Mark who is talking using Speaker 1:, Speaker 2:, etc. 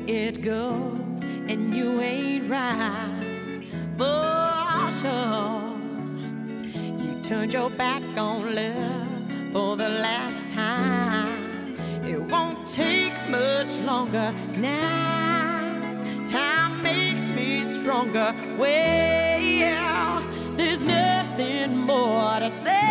Speaker 1: it goes, and you ain't right for sure. You turned your back on love for the last time. It won't take much longer now. Time makes me stronger. Well, there's nothing more to say.